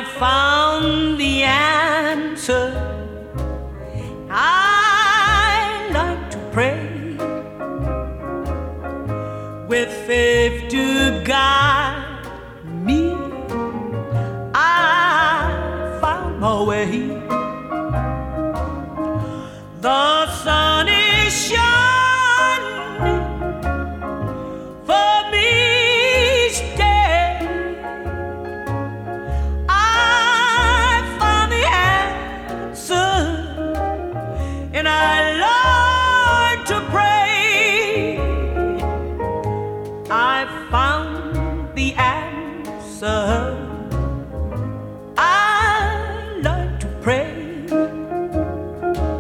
found the answer. I like to pray with faith to guide me. I found my way. The sun is shining for me each day. I found the answer, and I